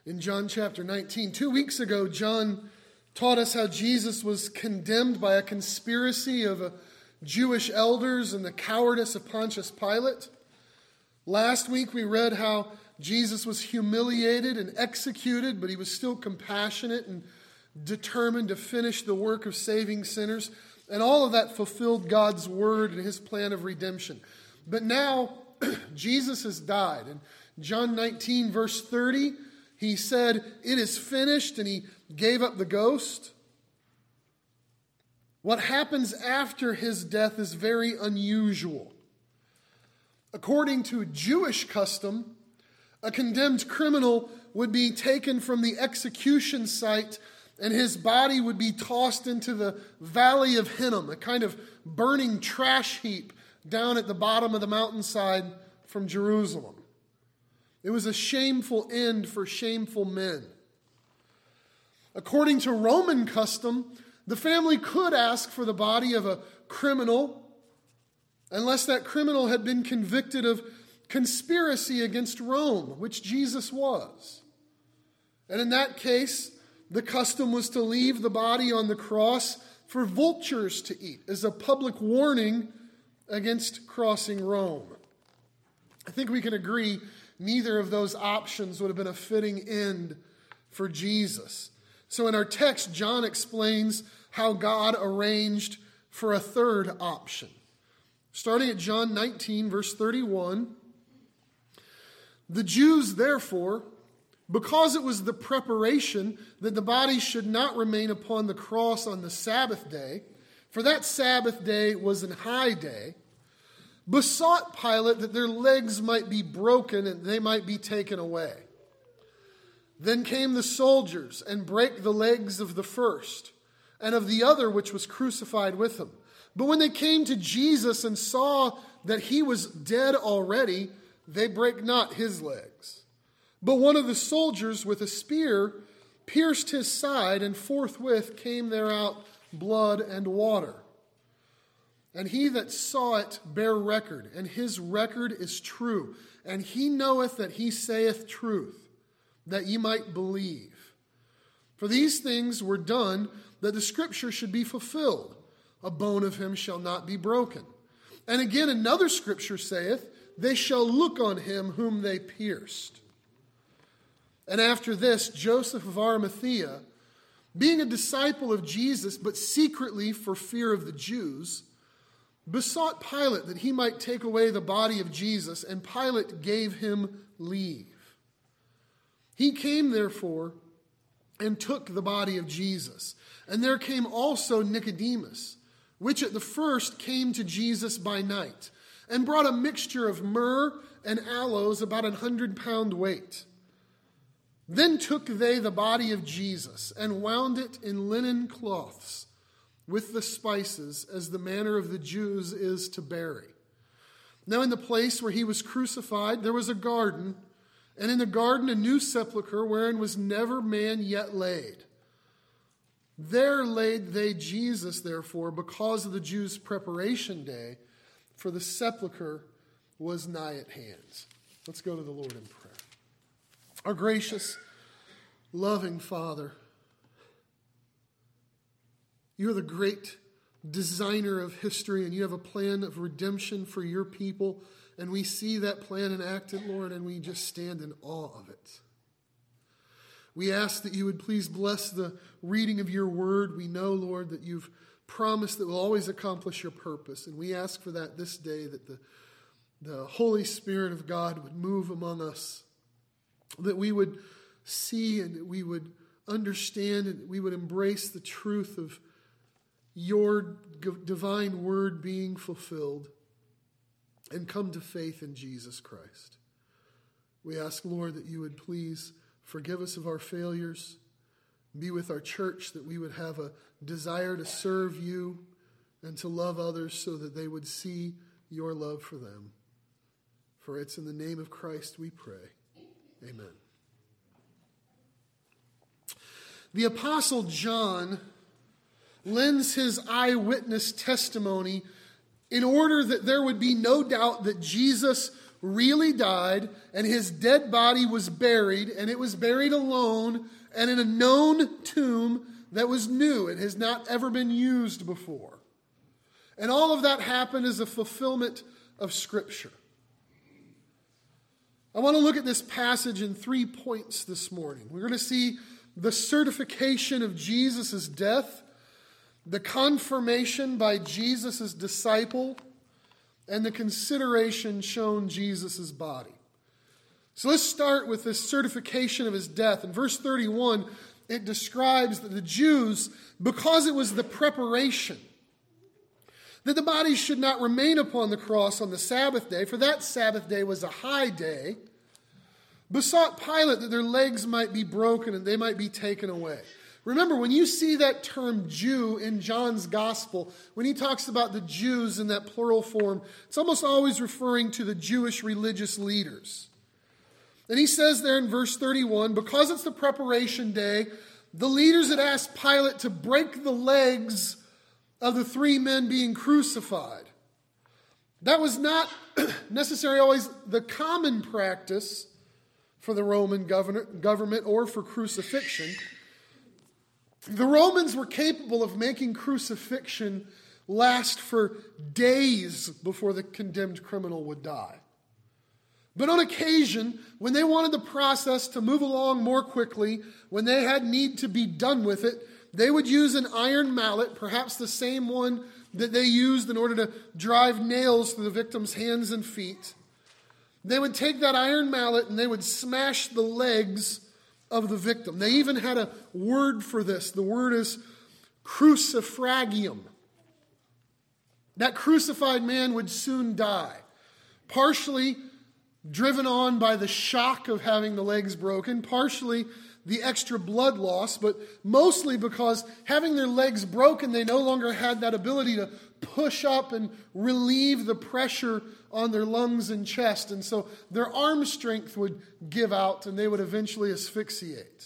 in John chapter 19. 2 weeks ago, John taught us how Jesus was condemned by a conspiracy of Jewish elders and the cowardice of Pontius Pilate. Last week, we read how Jesus was humiliated and executed, but he was still compassionate and determined to finish the work of saving sinners. And all of that fulfilled God's word and his plan of redemption. But now, Jesus has died. In John 19, verse 30, he said, "It is finished," and he gave up the ghost. What happens after his death is very unusual. According to Jewish custom, a condemned criminal would be taken from the execution site and his body would be tossed into the Valley of Hinnom, a kind of burning trash heap down at the bottom of the mountainside from Jerusalem. It was a shameful end for shameful men. According to Roman custom, the family could ask for the body of a criminal unless that criminal had been convicted of conspiracy against Rome, which Jesus was. And in that case, the custom was to leave the body on the cross for vultures to eat as a public warning against crossing Rome. I think we can agree neither of those options would have been a fitting end for Jesus. So in our text, John explains how God arranged for a third option. Starting at John 19, verse 31, "The Jews, therefore, because it was the preparation that the body should not remain upon the cross on the Sabbath day, for that Sabbath day was an high day, besought Pilate that their legs might be broken and they might be taken away. Then came the soldiers and brake the legs of the first and of the other which was crucified with him. But when they came to Jesus and saw that he was dead already, they brake not his legs. But one of the soldiers with a spear pierced his side, and forthwith came there out blood and water. And he that saw it bare record, and his record is true. And he knoweth that he saith truth, that ye might believe. For these things were done, that the scripture should be fulfilled. A bone of him shall not be broken. And again another scripture saith, they shall look on him whom they pierced. And after this, Joseph of Arimathea, being a disciple of Jesus, but secretly for fear of the Jews, besought Pilate that he might take away the body of Jesus, and Pilate gave him leave. He came, therefore, and took the body of Jesus. And there came also Nicodemus, which at the first came to Jesus by night, and brought a mixture of myrrh and aloes about 100-pound weight. Then took they the body of Jesus, and wound it in linen cloths, with the spices, as the manner of the Jews is to bury. Now in the place where he was crucified, there was a garden, and in the garden a new sepulchre, wherein was never man yet laid. There laid they Jesus, therefore, because of the Jews' preparation day, for the sepulchre was nigh at hand." Let's go to the Lord in prayer. Our gracious, loving Father, you are the great designer of history, and you have a plan of redemption for your people, and we see that plan enacted, Lord, and we just stand in awe of it. We ask that you would please bless the reading of your word. We know, Lord, that you've promised that we'll always accomplish your purpose, and we ask for that this day, that the Holy Spirit of God would move among us, that we would see and that we would understand and that we would embrace the truth of your divine word being fulfilled and come to faith in Jesus Christ. We ask, Lord, that you would please forgive us of our failures, be with our church, that we would have a desire to serve you and to love others so that they would see your love for them. For it's in the name of Christ we pray. Amen. The Apostle John lends his eyewitness testimony in order that there would be no doubt that Jesus really died, and his dead body was buried, and it was buried alone and in a known tomb that was new. It has not ever been used before. And all of that happened as a fulfillment of Scripture. I want to look at this passage in 3 points this morning. We're going to see the certification of Jesus' death, the confirmation by Jesus' disciple, and the consideration shown Jesus' body. So let's start with this certification of his death. In verse 31, it describes that the Jews, because it was the preparation, that the body should not remain upon the cross on the Sabbath day, for that Sabbath day was a high day, besought Pilate that their legs might be broken and they might be taken away. Remember, when you see that term Jew in John's gospel, when he talks about the Jews in that plural form, it's almost always referring to the Jewish religious leaders. And he says there in verse 31, because it's the preparation day, the leaders had asked Pilate to break the legs of the 3 men being crucified. That was not necessarily always the common practice for the Roman government or for crucifixion. The Romans were capable of making crucifixion last for days before the condemned criminal would die. But on occasion, when they wanted the process to move along more quickly, when they had need to be done with it, they would use an iron mallet, perhaps the same one that they used in order to drive nails through the victim's hands and feet. They would take that iron mallet and they would smash the legs of the victim. They even had a word for this. The word is crucifragium. That crucified man would soon die, partially driven on by the shock of having the legs broken, partially the extra blood loss, but mostly because having their legs broken, they no longer had that ability to push up and relieve the pressure on their lungs and chest. And so their arm strength would give out and they would eventually asphyxiate.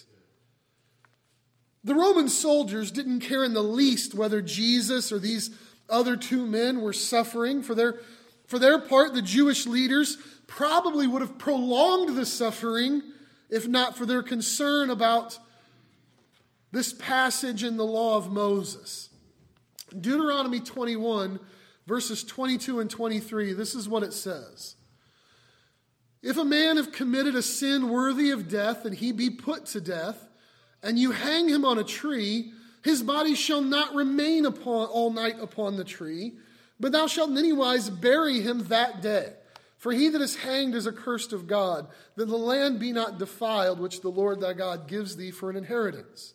The Roman soldiers didn't care in the least whether Jesus or these other 2 men were suffering. For their part, the Jewish leaders probably would have prolonged the suffering if not for their concern about this passage in the law of Moses. Deuteronomy 21, verses 22 and 23, this is what it says. If a man have committed a sin worthy of death, and he be put to death, and you hang him on a tree, his body shall not remain all night upon the tree, but thou shalt in any wise bury him that day. For he that is hanged is accursed of God, that the land be not defiled, which the Lord thy God gives thee for an inheritance.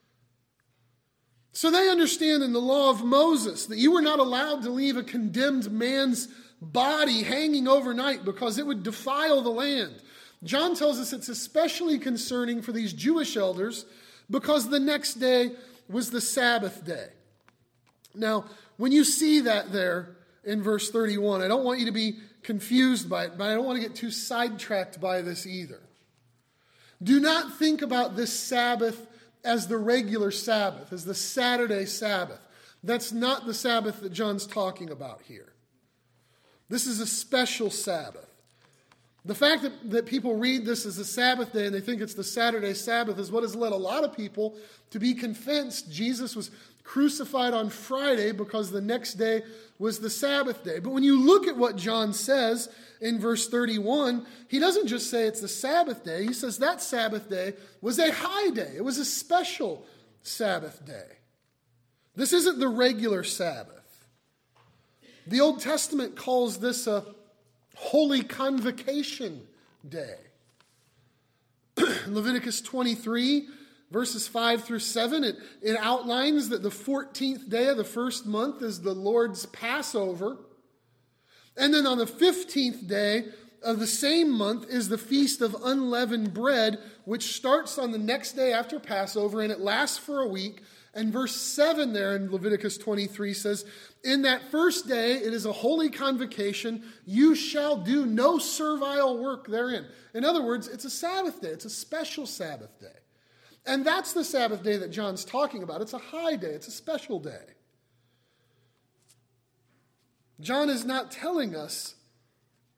So they understand in the law of Moses that you were not allowed to leave a condemned man's body hanging overnight because it would defile the land. John tells us it's especially concerning for these Jewish elders because the next day was the Sabbath day. Now, when you see that there in verse 31, I don't want you to be confused by it, but I don't want to get too sidetracked by this either. Do not think about this Sabbath as the regular Sabbath, as the Saturday Sabbath. That's not the Sabbath that John's talking about here. This is a special Sabbath. The fact that people read this as a Sabbath day and they think it's the Saturday Sabbath is what has led a lot of people to be convinced Jesus was crucified on Friday because the next day was the Sabbath day. But when you look at what John says in verse 31, he doesn't just say it's the Sabbath day. He says that Sabbath day was a high day. It was a special Sabbath day. This isn't the regular Sabbath. The Old Testament calls this a holy convocation day. Leviticus 23, verses 5 through 7, it outlines that the 14th day of the first month is the Lord's Passover. And then on the 15th day of the same month is the Feast of Unleavened Bread, which starts on the next day after Passover, and it lasts for a week. And verse 7 there in Leviticus 23 says, in that first day it is a holy convocation. You shall do no servile work therein. In other words, it's a Sabbath day. It's a special Sabbath day. And that's the Sabbath day that John's talking about. It's a high day. It's a special day. John is not telling us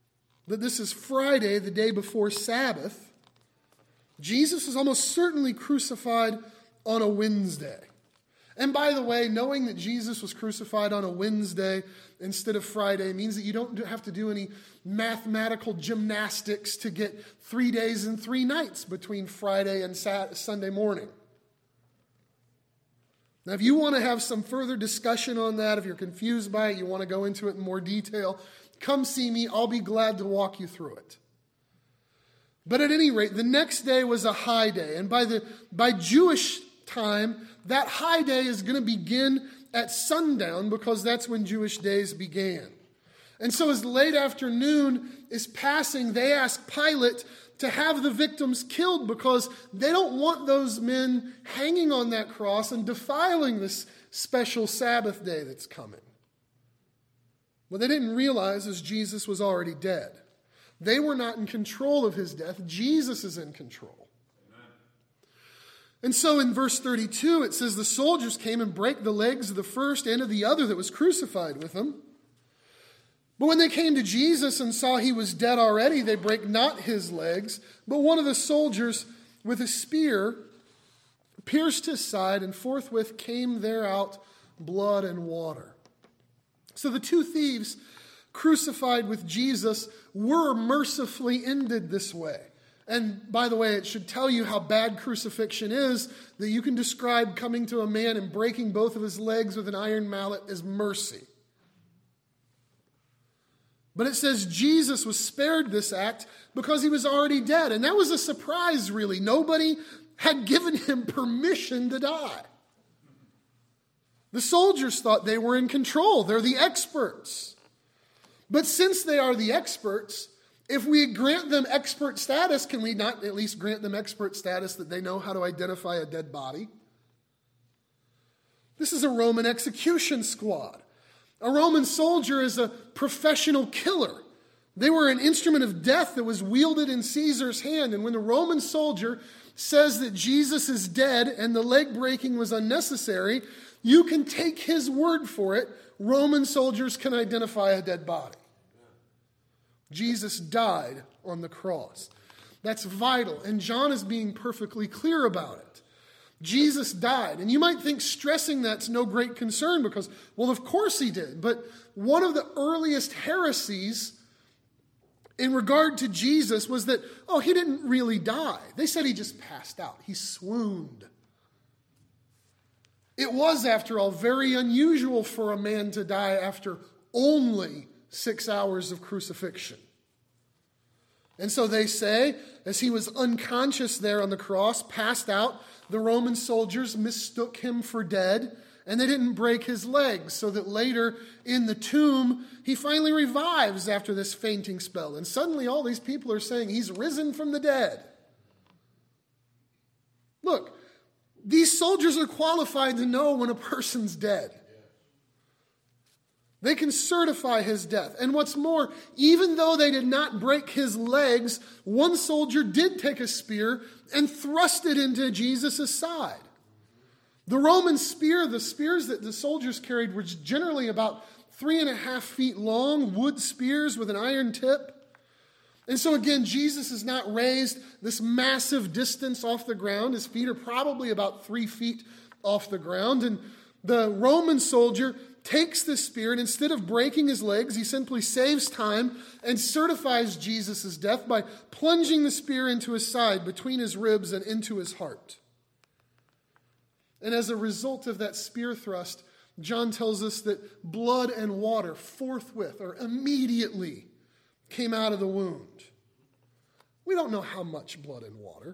that this is Friday, the day before Sabbath, Jesus is almost certainly crucified on a Wednesday. And by the way, knowing that Jesus was crucified on a Wednesday instead of Friday means that you don't have to do any mathematical gymnastics to get 3 days and 3 nights between Friday and Sunday morning. Now, if you want to have some further discussion on that, if you're confused by it, you want to go into it in more detail, come see me. I'll be glad to walk you through it. But at any rate, the next day was a high day. And by Jewish time, that high day is going to begin at sundown because that's when Jewish days began. And so as late afternoon is passing, they ask Pilate to have the victims killed because they don't want those men hanging on that cross and defiling this special Sabbath day that's coming. What they didn't realize is Jesus was already dead. They were not in control of his death. Jesus is in control. Amen. And so in verse 32, it says, the soldiers came and brake the legs of the first and of the other that was crucified with him. But when they came to Jesus and saw he was dead already, they brake not his legs, but one of the soldiers with a spear pierced his side, and forthwith came there out blood and water. So the 2 thieves crucified with Jesus were mercifully ended this way. And by the way, it should tell you how bad crucifixion is, that you can describe coming to a man and breaking both of his legs with an iron mallet as mercy. But it says Jesus was spared this act because he was already dead. And that was a surprise, really. Nobody had given him permission to die. The soldiers thought they were in control. They're the experts. But since they are the experts, if we grant them expert status, can we not at least grant them expert status that they know how to identify a dead body? This is a Roman execution squad. A Roman soldier is a professional killer. They were an instrument of death that was wielded in Caesar's hand. And when the Roman soldier says that Jesus is dead and the leg breaking was unnecessary, you can take his word for it. Roman soldiers can identify a dead body. Jesus died on the cross. That's vital. And John is being perfectly clear about it. Jesus died. And you might think stressing that's no great concern because, well, of course he did. But one of the earliest heresies in regard to Jesus was that, oh, he didn't really die. They said he just passed out. He swooned. It was, after all, very unusual for a man to die after only 6 hours of crucifixion. And so they say, as he was unconscious there on the cross, passed out, the Roman soldiers mistook him for dead, and they didn't break his legs, so that later in the tomb, he finally revives after this fainting spell. And suddenly all these people are saying he's risen from the dead. Look, these soldiers are qualified to know when a person's dead. They can certify his death. And what's more, even though they did not break his legs, one soldier did take a spear and thrust it into Jesus' side. The Roman spear, the spears that the soldiers carried, were generally about 3.5 feet long, wood spears with an iron tip. And so again, Jesus is not raised this massive distance off the ground. His feet are probably about 3 feet off the ground. And the Roman soldier takes the spear, and instead of breaking his legs, he simply saves time and certifies Jesus' death by plunging the spear into his side, between his ribs and into his heart. And as a result of that spear thrust, John tells us that blood and water forthwith, or immediately, came out of the wound. We don't know how much blood and water.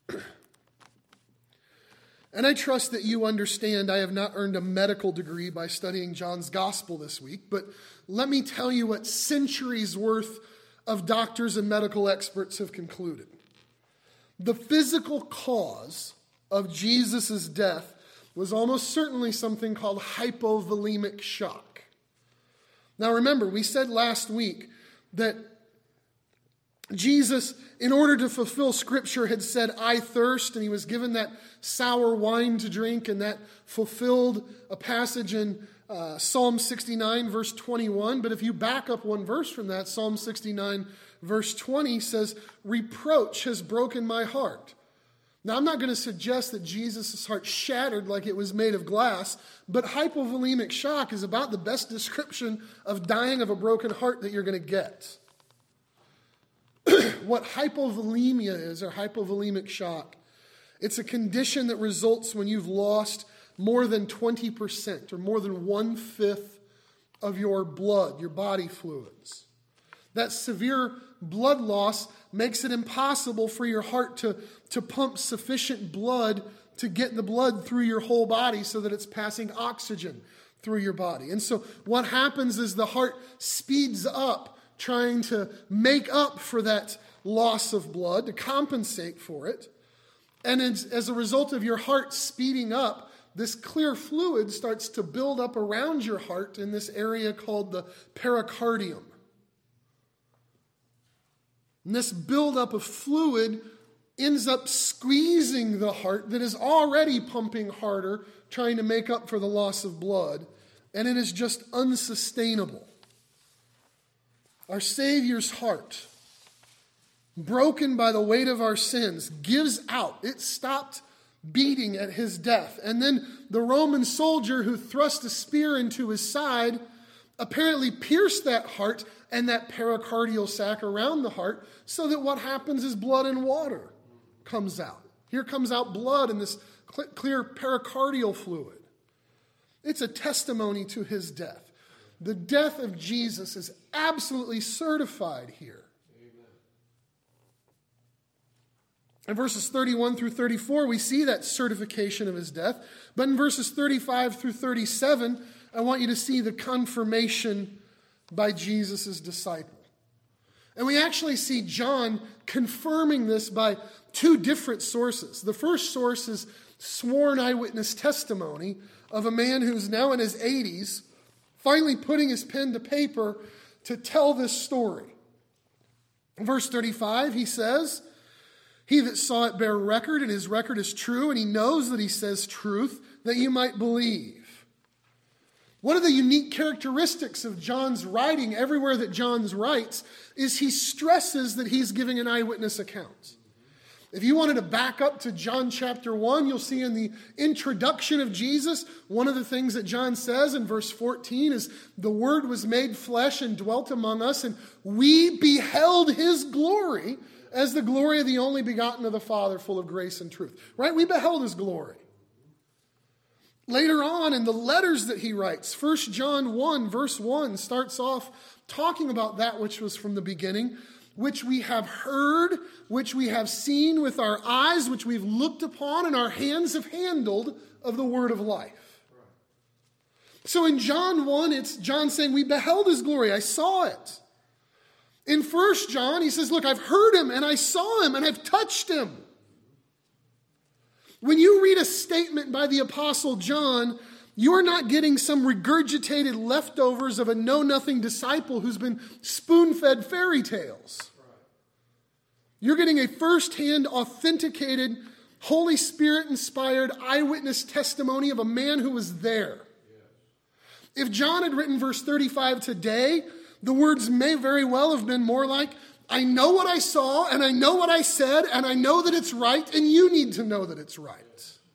And I trust that you understand I have not earned a medical degree by studying John's gospel this week, but let me tell you what centuries worth of doctors and medical experts have concluded. The physical cause of Jesus' death was almost certainly something called hypovolemic shock. Now remember, we said last week that Jesus, in order to fulfill Scripture, had said, "I thirst," and he was given that sour wine to drink, and that fulfilled a passage in Psalm 69, verse 21. But if you back up one verse from that, Psalm 69, verse 20 says, reproach has broken my heart. Now, I'm not going to suggest that Jesus' heart shattered like it was made of glass, but hypovolemic shock is about the best description of dying of a broken heart that you're going to get. What hypovolemia is, or hypovolemic shock, it's a condition that results when you've lost more than 20% or more than 1/5 of your blood, your body fluids. That severe blood loss makes it impossible for your heart to pump sufficient blood to get the blood through your whole body so that it's passing oxygen through your body. And so what happens is the heart speeds up trying to make up for that loss of blood, to compensate for it. And as a result of your heart speeding up, this clear fluid starts to build up around your heart in this area called the pericardium. And this buildup of fluid ends up squeezing the heart that is already pumping harder, trying to make up for the loss of blood, and it is just unsustainable. Our Savior's heart, broken by the weight of our sins, gives out. It stopped beating at his death. And then the Roman soldier who thrust a spear into his side apparently pierced that heart and that pericardial sac around the heart, so that what happens is blood and water comes out. Here comes out blood and this clear pericardial fluid. It's a testimony to his death. The death of Jesus is absolutely certified here. In verses 31 through 34, we see that certification of his death. But in verses 35 through 37, I want you to see the confirmation by Jesus' disciple. And we actually see John confirming this by two different sources. The first source is sworn eyewitness testimony of a man who's now in his 80s, finally putting his pen to paper to tell this story. In verse 35, he says, "He that saw it bear record, and his record is true, and he knows that he says truth, that you might believe." One of the unique characteristics of John's writing, everywhere that John writes, is he stresses that he's giving an eyewitness account. If you wanted to back up to John chapter 1, you'll see in the introduction of Jesus, one of the things that John says in verse 14 is, "The Word was made flesh and dwelt among us, and we beheld his glory as the glory of the only begotten of the Father, full of grace and truth." Right? We beheld his glory. Later on in the letters that he writes, 1 John 1, verse 1, starts off talking about that which was from the beginning, which we have heard, which we have seen with our eyes, which we've looked upon, and our hands have handled of the word of life. So in John 1, it's John saying, we beheld his glory, I saw it. In 1 John, he says, look, I've heard him, and I saw him, and I've touched him. When you read a statement by the Apostle John, you're not getting some regurgitated leftovers of a know-nothing disciple who's been spoon-fed fairy tales. You're getting a first-hand, authenticated, Holy Spirit-inspired eyewitness testimony of a man who was there. If John had written verse 35 today, the words may very well have been more like, I know what I saw, and I know what I said, and I know that it's right, and you need to know that it's right.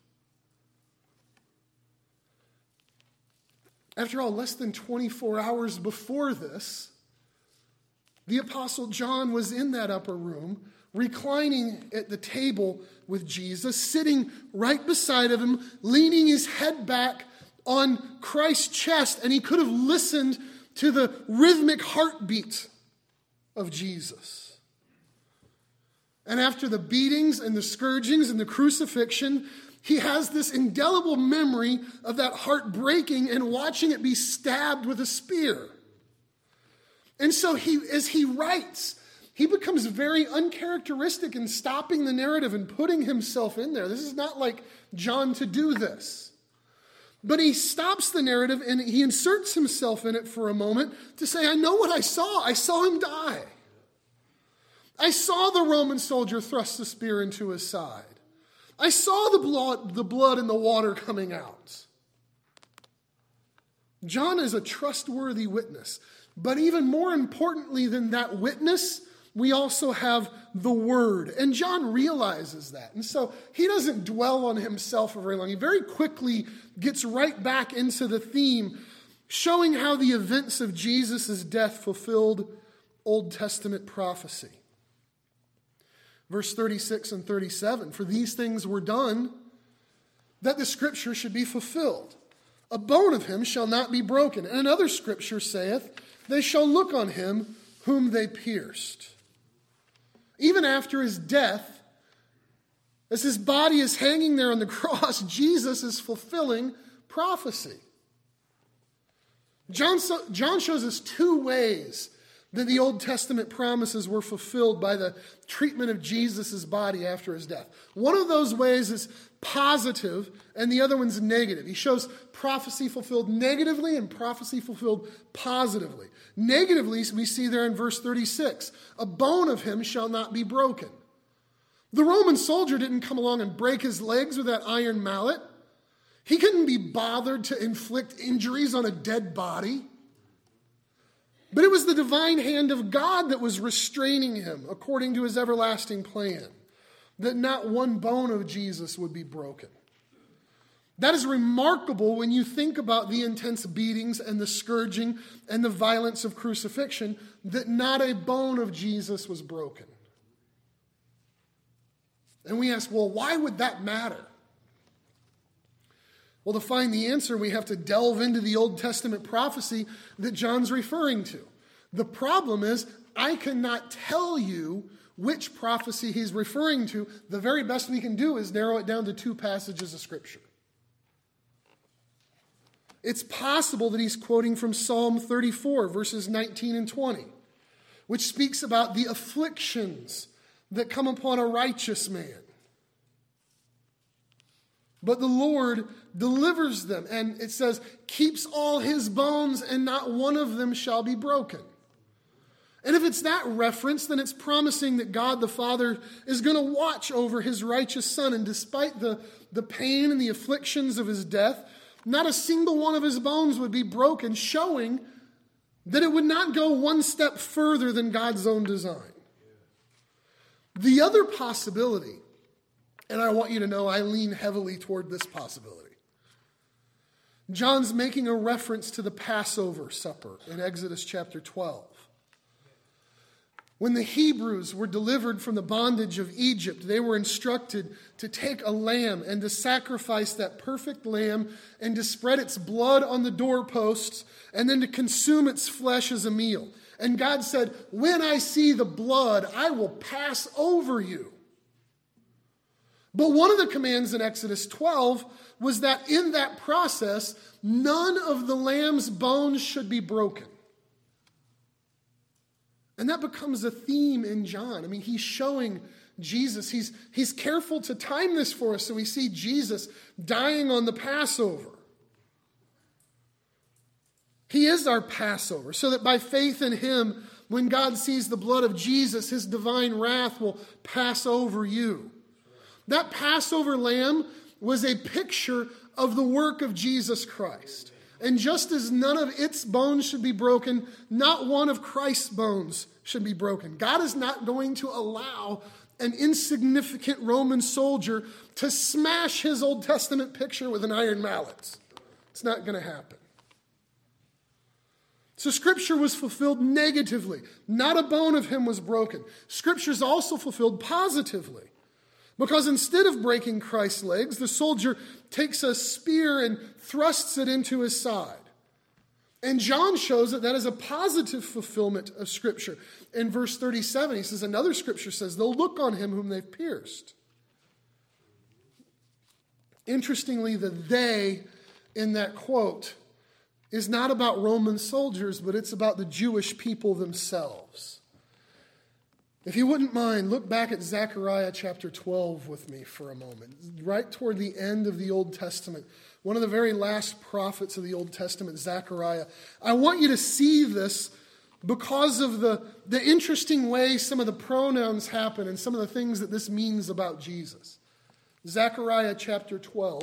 After all, less than 24 hours before this, the Apostle John was in that upper room, reclining at the table with Jesus, sitting right beside of him, leaning his head back on Christ's chest, and he could have listened to the rhythmic heartbeat of Jesus. And after the beatings and the scourgings and the crucifixion, he has this indelible memory of that heart breaking and watching it be stabbed with a spear. And so as he writes, he becomes very uncharacteristic in stopping the narrative and putting himself in there. This is not like John to do this. But he stops the narrative and he inserts himself in it for a moment to say, I know what I saw. I saw him die. I saw the Roman soldier thrust the spear into his side. I saw the blood and the water coming out. John is a trustworthy witness. But even more importantly than that witness, we also have the Word. And John realizes that. And so he doesn't dwell on himself for very long. He very quickly gets right back into the theme, showing how the events of Jesus' death fulfilled Old Testament prophecy. Verse 36 and 37, for these things were done, that the scripture should be fulfilled. A bone of him shall not be broken. And another scripture saith, they shall look on him whom they pierced. Even after his death, as his body is hanging there on the cross, Jesus is fulfilling prophecy. John shows us two ways that the Old Testament promises were fulfilled by the treatment of Jesus' body after his death. One of those ways is positive, and the other one's negative. He shows prophecy fulfilled negatively and prophecy fulfilled positively. Negatively, we see there in verse 36, a bone of him shall not be broken. The Roman soldier didn't come along and break his legs with that iron mallet. He couldn't be bothered to inflict injuries on a dead body. But it was the divine hand of God that was restraining him according to his everlasting plan, that not one bone of Jesus would be broken. That is remarkable when you think about the intense beatings and the scourging and the violence of crucifixion, that not a bone of Jesus was broken. And we ask, well, why would that matter? Well, to find the answer, we have to delve into the Old Testament prophecy that John's referring to. The problem is, I cannot tell you which prophecy he's referring to. The very best we can do is narrow it down to two passages of Scripture. It's possible that he's quoting from Psalm 34, verses 19 and 20, which speaks about the afflictions that come upon a righteous man. But the Lord delivers them, and it says, keeps all his bones, and not one of them shall be broken. And if it's that reference, then it's promising that God the Father is going to watch over his righteous Son, and despite the pain and the afflictions of his death, not a single one of his bones would be broken, showing that it would not go one step further than God's own design. The other possibility, and I want you to know I lean heavily toward this possibility. John's making a reference to the Passover supper in Exodus chapter 12. When the Hebrews were delivered from the bondage of Egypt, they were instructed to take a lamb and to sacrifice that perfect lamb and to spread its blood on the doorposts and then to consume its flesh as a meal. And God said, when I see the blood, I will pass over you. But one of the commands in Exodus 12 was that in that process, none of the lamb's bones should be broken. And that becomes a theme in John. I mean, he's showing Jesus. He's careful to time this for us so we see Jesus dying on the Passover. He is our Passover, so that by faith in him, when God sees the blood of Jesus, his divine wrath will pass over you. That Passover lamb was a picture of the work of Jesus Christ. And just as none of its bones should be broken, not one of Christ's bones should be broken. God is not going to allow an insignificant Roman soldier to smash his Old Testament picture with an iron mallet. It's not going to happen. So Scripture was fulfilled negatively. Not a bone of him was broken. Scripture is also fulfilled positively. Because instead of breaking Christ's legs, the soldier takes a spear and thrusts it into his side. And John shows that is a positive fulfillment of Scripture. In verse 37, he says, another Scripture says, they'll look on him whom they've pierced. Interestingly, the they in that quote is not about Roman soldiers, but it's about the Jewish people themselves. If you wouldn't mind, look back at Zechariah chapter 12 with me for a moment. Right toward the end of the Old Testament, one of the very last prophets of the Old Testament, Zechariah. I want you to see this because of the interesting way some of the pronouns happen and some of the things that this means about Jesus. Zechariah chapter 12.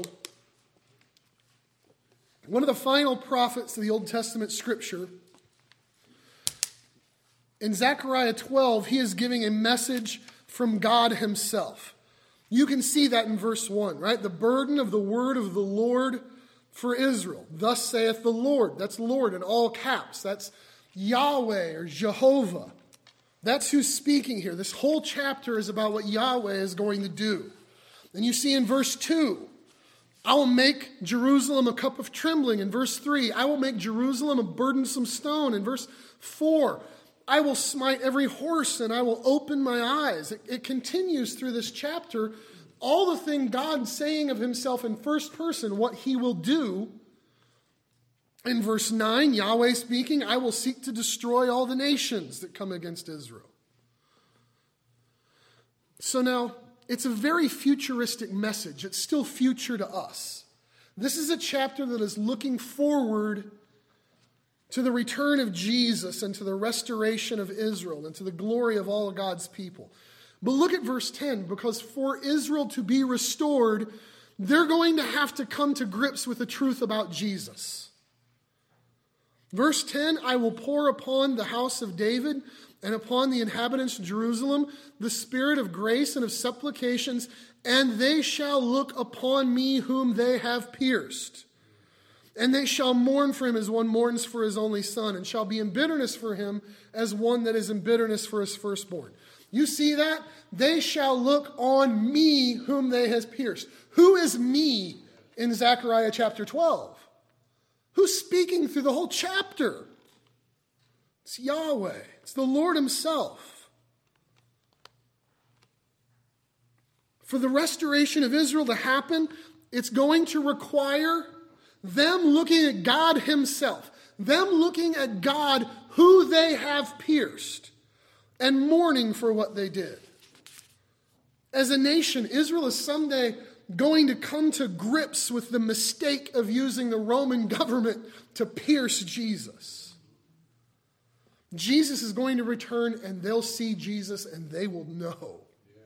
One of the final prophets of the Old Testament scripture. In Zechariah 12, he is giving a message from God himself. You can see that in verse 1, right? The burden of the word of the Lord for Israel. Thus saith the Lord. That's Lord in all caps. That's Yahweh or Jehovah. That's who's speaking here. This whole chapter is about what Yahweh is going to do. And you see in verse 2, I will make Jerusalem a cup of trembling. In verse 3, I will make Jerusalem a burdensome stone. In verse 4, I will smite every horse and I will open my eyes. It continues through this chapter, all the thing God saying of himself in first person, what he will do. In verse 9, Yahweh speaking, I will seek to destroy all the nations that come against Israel. So now, it's a very futuristic message. It's still future to us. This is a chapter that is looking forward to the return of Jesus and to the restoration of Israel and to the glory of all God's people. But look at verse 10, because for Israel to be restored, they're going to have to come to grips with the truth about Jesus. Verse 10, I will pour upon the house of David and upon the inhabitants of Jerusalem the spirit of grace and of supplications, and they shall look upon me whom they have pierced. And they shall mourn for him as one mourns for his only son, and shall be in bitterness for him as one that is in bitterness for his firstborn. You see that? They shall look on me whom they have pierced. Who is me in Zechariah chapter 12? Who's speaking through the whole chapter? It's Yahweh. It's the Lord himself. For the restoration of Israel to happen, it's going to require them looking at God himself. Them looking at God who they have pierced and mourning for what they did. As a nation, Israel is someday going to come to grips with the mistake of using the Roman government to pierce Jesus. Jesus is going to return and they'll see Jesus and they will know.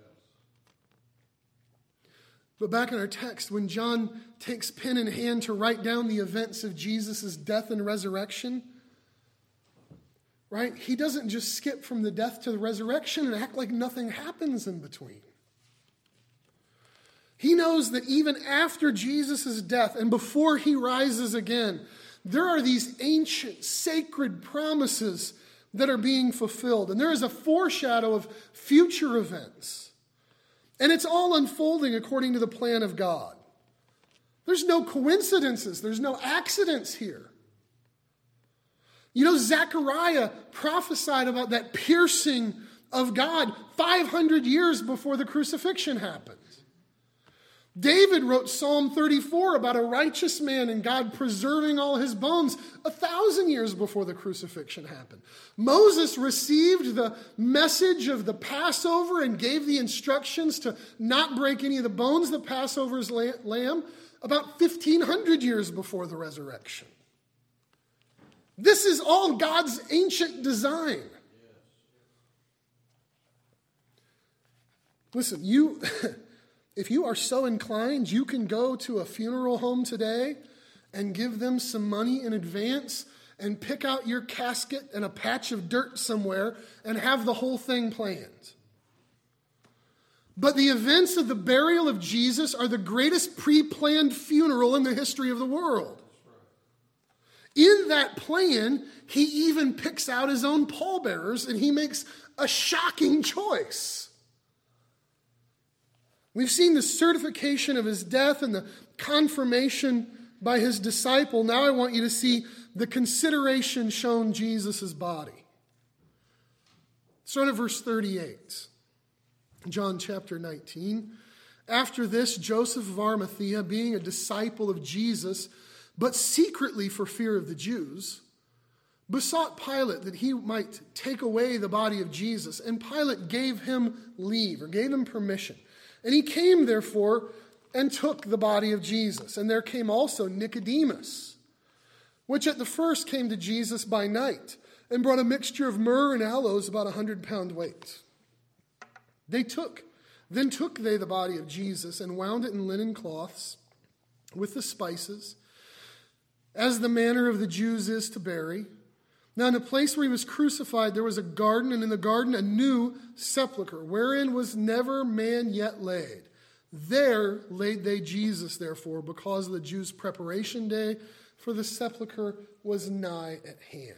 But back in our text, when John takes pen in hand to write down the events of Jesus' death and resurrection, right? He doesn't just skip from the death to the resurrection and act like nothing happens in between. He knows that even after Jesus' death and before he rises again, there are these ancient, sacred promises that are being fulfilled. And there is a foreshadow of future events. And it's all unfolding according to the plan of God. There's no coincidences. There's no accidents here. You know, Zechariah prophesied about that piercing of God 500 years before the crucifixion happened. David wrote Psalm 34 about a righteous man and God preserving all his bones 1,000 years before the crucifixion happened. Moses received the message of the Passover and gave the instructions to not break any of the bones of the Passover's lamb about 1,500 years before the resurrection. This is all God's ancient design. Listen, if you are so inclined, you can go to a funeral home today and give them some money in advance and pick out your casket and a patch of dirt somewhere and have the whole thing planned. But the events of the burial of Jesus are the greatest pre-planned funeral in the history of the world. In that plan, he even picks out his own pallbearers and he makes a shocking choice. We've seen the certification of his death and the confirmation by his disciple. Now I want you to see the consideration shown Jesus' body. Start at verse 38. John chapter 19. After this, Joseph of Arimathea, being a disciple of Jesus, but secretly for fear of the Jews, besought Pilate that he might take away the body of Jesus. And Pilate gave him leave, or gave him permission. And he came, therefore, and took the body of Jesus. And there came also Nicodemus, which at the first came to Jesus by night, and brought a mixture of myrrh and aloes about 100-pound weight. Then took they the body of Jesus, and wound it in linen cloths with the spices, as the manner of the Jews is to bury. Now in the place where he was crucified, there was a garden, and in the garden a new sepulchre, wherein was never man yet laid. There laid they Jesus, therefore, because of the Jews' preparation day, for the sepulchre was nigh at hand.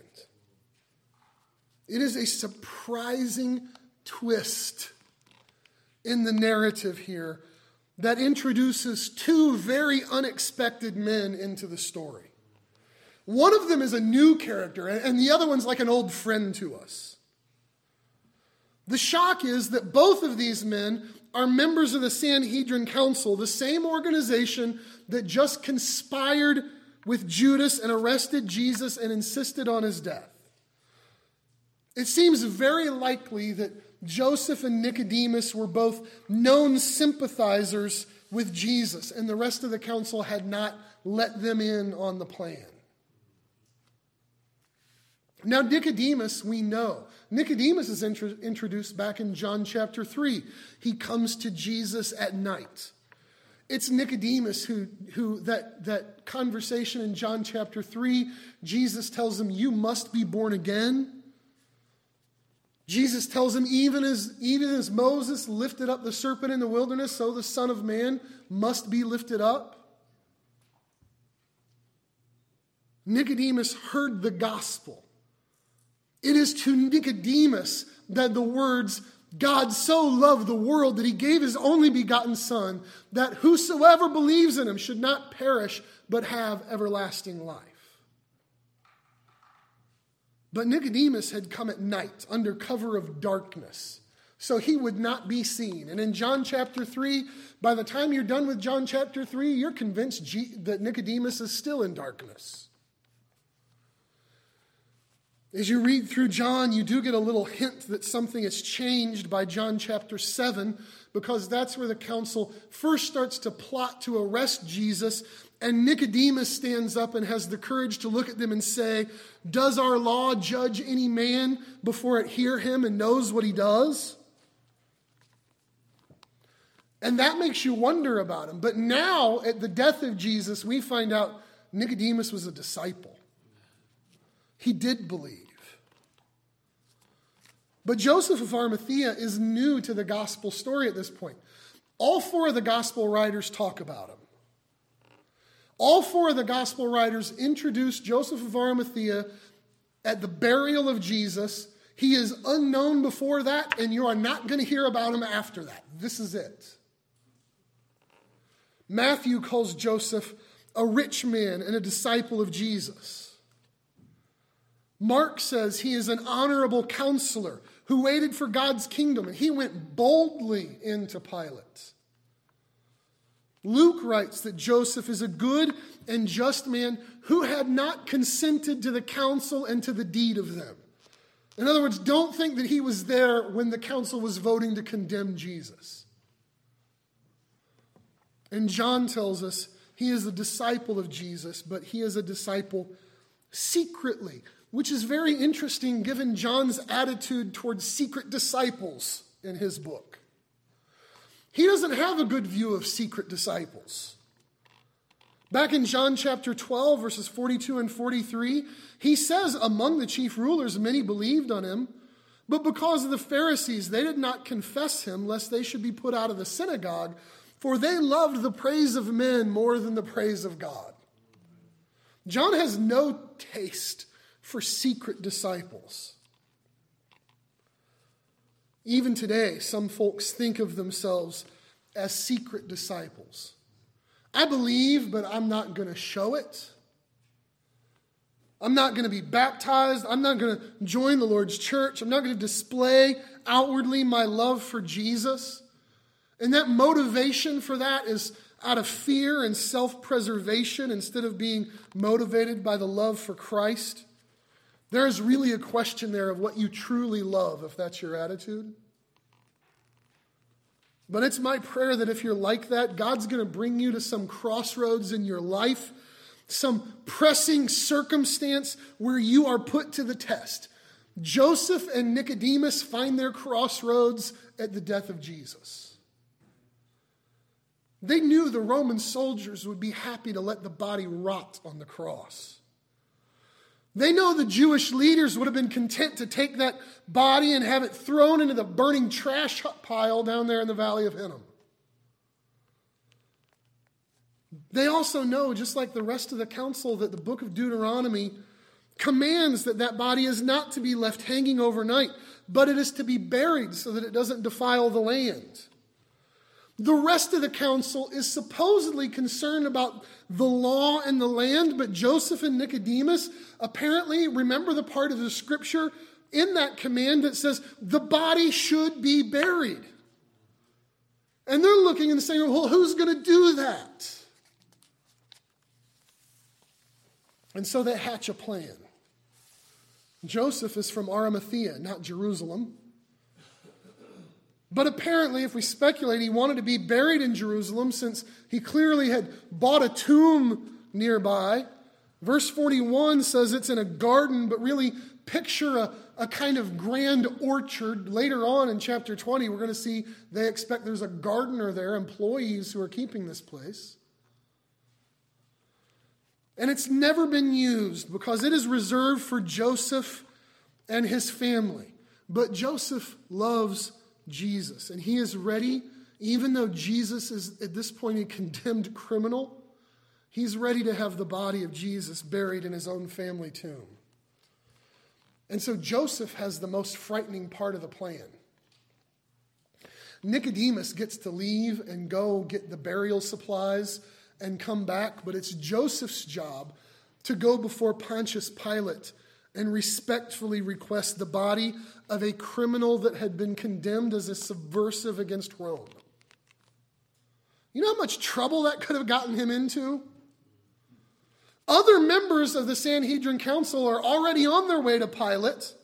It is a surprising twist in the narrative here that introduces two very unexpected men into the story. One of them is a new character, and the other one's like an old friend to us. The shock is that both of these men are members of the Sanhedrin Council, the same organization that just conspired with Judas and arrested Jesus and insisted on his death. It seems very likely that Joseph and Nicodemus were both known sympathizers with Jesus, and the rest of the council had not let them in on the plan. Now, Nicodemus, we know. Nicodemus is introduced back in John chapter 3. He comes to Jesus at night. It's Nicodemus who that conversation in John chapter 3, Jesus tells him, you must be born again. Jesus tells him, even as Moses lifted up the serpent in the wilderness, so the Son of Man must be lifted up. Nicodemus heard the gospel. It is to Nicodemus that the words, God so loved the world that he gave his only begotten Son, that whosoever believes in him should not perish, but have everlasting life. But Nicodemus had come at night under cover of darkness, so he would not be seen. And in John chapter 3, by the time you're done with John chapter 3, you're convinced that Nicodemus is still in darkness. As you read through John, you do get a little hint that something has changed by John chapter 7, because that's where the council first starts to plot to arrest Jesus, and Nicodemus stands up and has the courage to look at them and say, does our law judge any man before it hear him and knows what he does? And that makes you wonder about him. But now, at the death of Jesus, we find out Nicodemus was a disciple. He did believe. But Joseph of Arimathea is new to the gospel story at this point. All four of the gospel writers talk about him. All four of the gospel writers introduce Joseph of Arimathea at the burial of Jesus. He is unknown before that, and you are not going to hear about him after that. This is it. Matthew calls Joseph a rich man and a disciple of Jesus. Mark says he is an honorable counselor who waited for God's kingdom, and he went boldly into Pilate. Luke writes that Joseph is a good and just man who had not consented to the council and to the deed of them. In other words, don't think that he was there when the council was voting to condemn Jesus. And John tells us he is a disciple of Jesus, but he is a disciple secretly, which is very interesting given John's attitude towards secret disciples in his book. He doesn't have a good view of secret disciples. Back in John chapter 12, verses 42 and 43, he says, among the chief rulers, many believed on him, but because of the Pharisees, they did not confess him, lest they should be put out of the synagogue, for they loved the praise of men more than the praise of God. John has no taste for secret disciples. Even today, some folks think of themselves as secret disciples. I believe, but I'm not going to show it. I'm not going to be baptized. I'm not going to join the Lord's church. I'm not going to display outwardly my love for Jesus. And that motivation for that is out of fear and self-preservation instead of being motivated by the love for Christ. There's really a question there of what you truly love, if that's your attitude. But it's my prayer that if you're like that, God's going to bring you to some crossroads in your life, some pressing circumstance where you are put to the test. Joseph and Nicodemus find their crossroads at the death of Jesus. They knew the Roman soldiers would be happy to let the body rot on the cross. They know the Jewish leaders would have been content to take that body and have it thrown into the burning trash pile down there in the Valley of Hinnom. They also know, just like the rest of the council, that the book of Deuteronomy commands that that body is not to be left hanging overnight, but it is to be buried so that it doesn't defile the land. The rest of the council is supposedly concerned about the law and the land, but Joseph and Nicodemus apparently remember the part of the scripture in that command that says the body should be buried. And they're looking and saying, well, who's going to do that? And so they hatch a plan. Joseph is from Arimathea, not Jerusalem. But apparently, if we speculate, he wanted to be buried in Jerusalem since he clearly had bought a tomb nearby. Verse 41 says it's in a garden, but really picture a kind of grand orchard. Later on in chapter 20, we're going to see they expect there's a gardener there, employees who are keeping this place. And it's never been used because it is reserved for Joseph and his family. But Joseph loves Jesus, and he is ready, even though Jesus is at this point a condemned criminal, he's ready to have the body of Jesus buried in his own family tomb. And so Joseph has the most frightening part of the plan. Nicodemus gets to leave and go get the burial supplies and come back, but it's Joseph's job to go before Pontius Pilate and respectfully request the body of a criminal that had been condemned as a subversive against Rome. You know how much trouble that could have gotten him into? Other members of the Sanhedrin Council are already on their way to Pilate.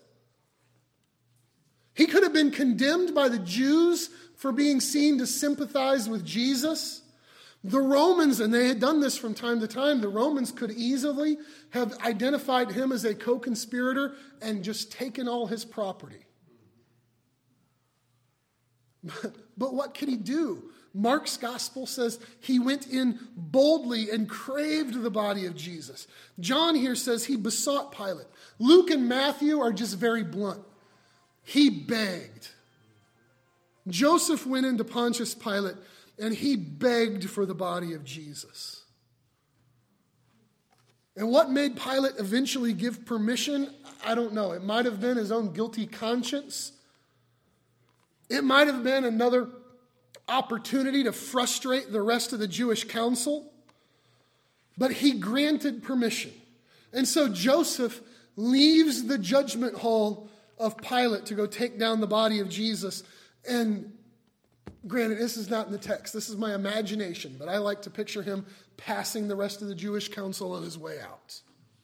He could have been condemned by the Jews for being seen to sympathize with Jesus. The Romans, and they had done this from time to time, the Romans could easily have identified him as a co-conspirator and just taken all his property. But what could he do? Mark's gospel says he went in boldly and craved the body of Jesus. John here says he besought Pilate. Luke and Matthew are just very blunt. He begged. Joseph went into Pontius Pilate and he begged for the body of Jesus. And what made Pilate eventually give permission? I don't know. It might have been his own guilty conscience. It might have been another opportunity to frustrate the rest of the Jewish council. But he granted permission. And so Joseph leaves the judgment hall of Pilate to go take down the body of Jesus. And granted, this is not in the text. This is my imagination, but I like to picture him passing the rest of the Jewish council on his way out.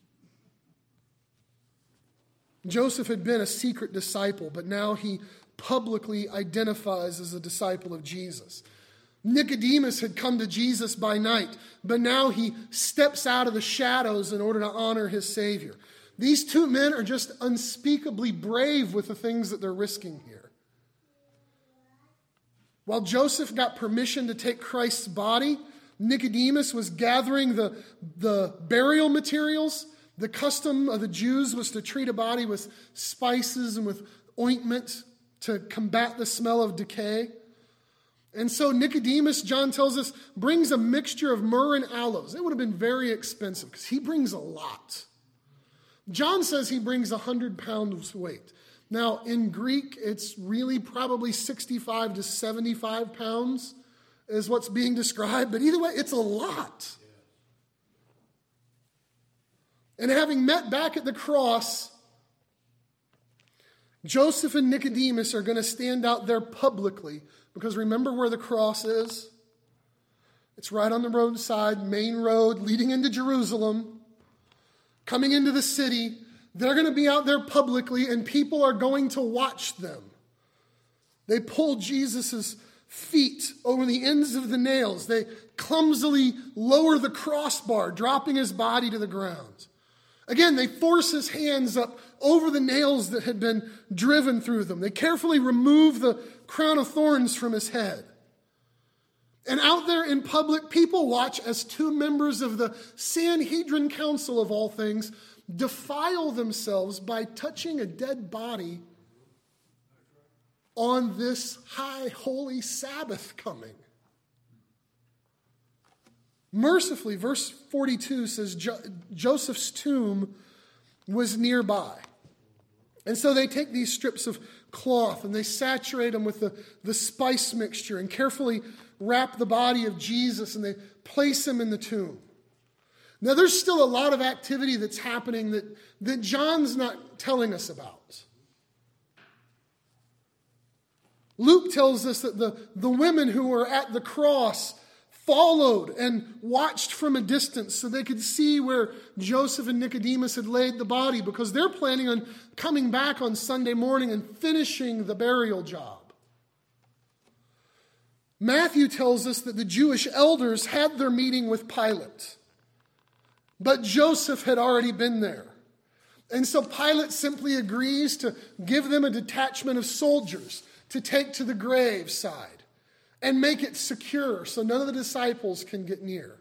Joseph had been a secret disciple, but now he publicly identifies as a disciple of Jesus. Nicodemus had come to Jesus by night, but now he steps out of the shadows in order to honor his Savior. These two men are just unspeakably brave with the things that they're risking here. While Joseph got permission to take Christ's body, Nicodemus was gathering the burial materials. The custom of the Jews was to treat a body with spices and with ointment to combat the smell of decay. And so Nicodemus, John tells us, brings a mixture of myrrh and aloes. It would have been very expensive because he brings a lot. John says he brings 100 pounds weight. Now, in Greek, it's really probably 65 to 75 pounds is what's being described. But either way, it's a lot. And having met back at the cross, Joseph and Nicodemus are going to stand out there publicly. Because remember where the cross is? It's right on the roadside, main road leading into Jerusalem, coming into the city. They're going to be out there publicly, and people are going to watch them. They pull Jesus' feet over the ends of the nails. They clumsily lower the crossbar, dropping his body to the ground. Again, they force his hands up over the nails that had been driven through them. They carefully remove the crown of thorns from his head. And out there in public, people watch as two members of the Sanhedrin Council of all things defile themselves by touching a dead body on this high holy Sabbath coming. Mercifully, verse 42 says Joseph's tomb was nearby. And so they take these strips of cloth and they saturate them with the spice mixture and carefully wrap the body of Jesus and they place him in the tomb. Now there's still a lot of activity that's happening that John's not telling us about. Luke tells us that the women who were at the cross followed and watched from a distance so they could see where Joseph and Nicodemus had laid the body, because they're planning on coming back on Sunday morning and finishing the burial job. Matthew tells us that the Jewish elders had their meeting with Pilate, but Joseph had already been there. And so Pilate simply agrees to give them a detachment of soldiers to take to the grave side and make it secure so none of the disciples can get near.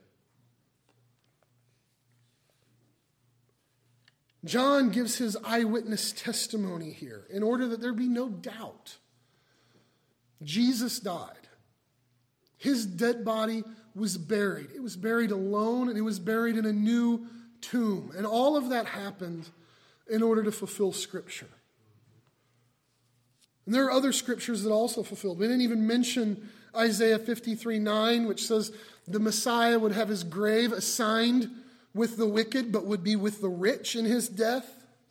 John gives his eyewitness testimony here in order that there be no doubt. Jesus died. His dead body was buried. It was buried alone, and it was buried in a new tomb. And all of that happened in order to fulfill Scripture. And there are other scriptures that also fulfilled. We didn't even mention Isaiah 53:9, which says the Messiah would have his grave assigned with the wicked, but would be with the rich in his death.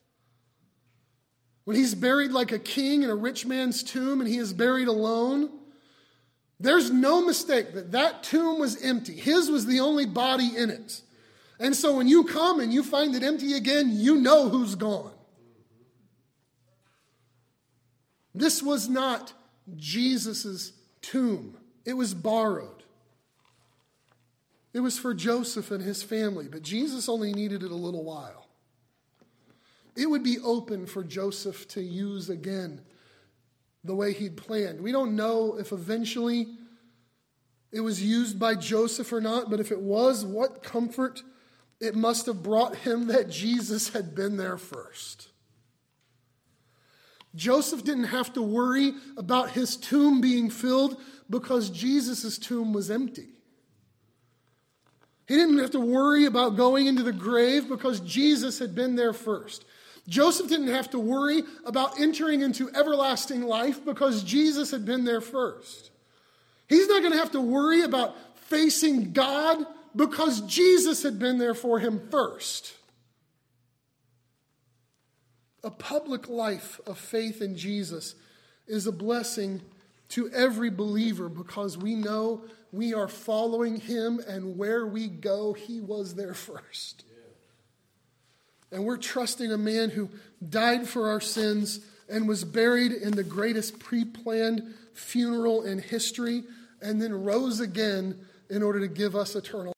When he's buried like a king in a rich man's tomb and he is buried alone, there's no mistake that tomb was empty. His was the only body in it. And so when you come and you find it empty again, you know who's gone. This was not Jesus' tomb. It was borrowed. It was for Joseph and his family, but Jesus only needed it a little while. It would be open for Joseph to use again the way he'd planned. We don't know if eventually it was used by Joseph or not, but if it was, what comfort it must have brought him that Jesus had been there first. Joseph didn't have to worry about his tomb being filled because Jesus' tomb was empty. He didn't have to worry about going into the grave because Jesus had been there first. Joseph didn't have to worry about entering into everlasting life because Jesus had been there first. He's not going to have to worry about facing God because Jesus had been there for him first. A public life of faith in Jesus is a blessing to every believer because we know we are following him, and where we go, he was there first. And we're trusting a man who died for our sins and was buried in the greatest pre-planned funeral in history and then rose again in order to give us eternal life.